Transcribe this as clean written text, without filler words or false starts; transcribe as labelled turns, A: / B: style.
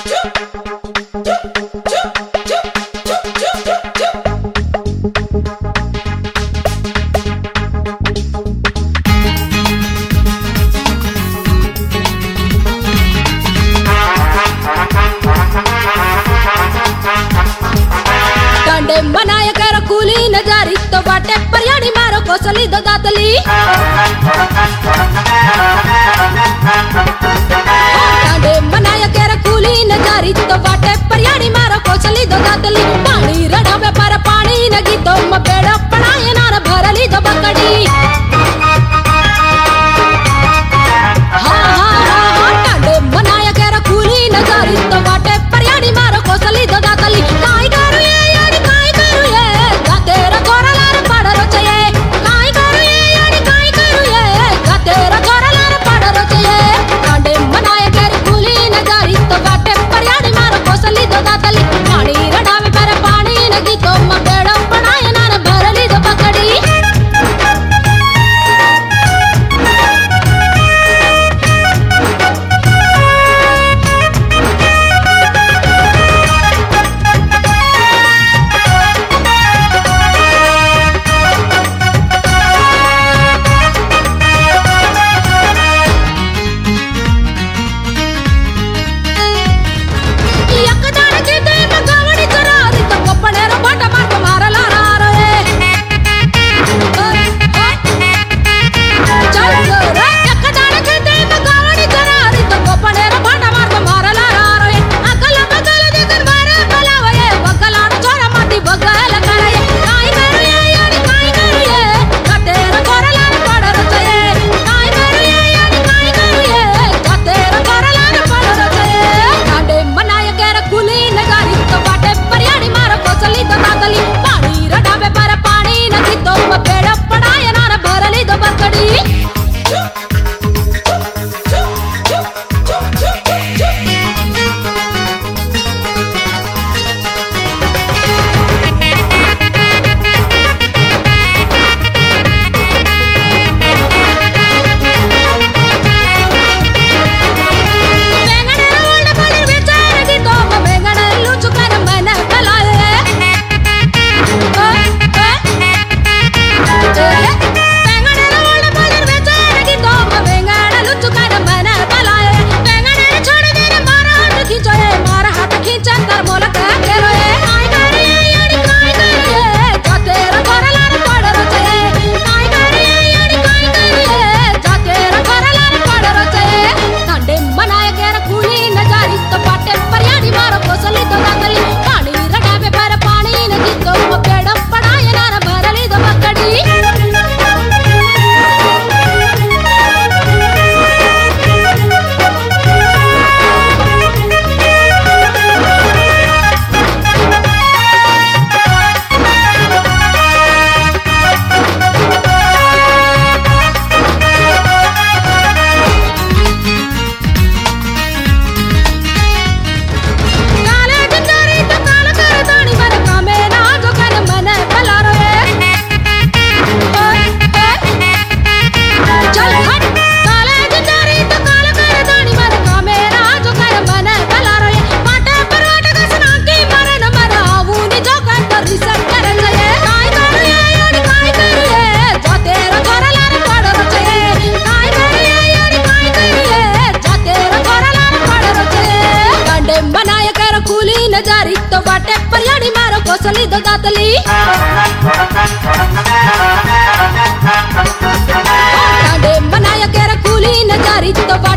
A: मनाय कर कुली नजारी तो बाटे परियाणी मारो कोसली दो दातली मनाय कर कुली नजारी तो बाटे परियाणी मारो कोसली दो दातली पानी रड़ावे पर पानी नगी तो मपेड़ पड़ाए नार भरली दो बकड़ी मनाय कर कुली नजारी तो बाटे परियाणी मारो कोसली दो दातली काई करू नजारी तो बाटे परियाणी मारो कोसली दो दातली मनाया कर कुली नजारी तो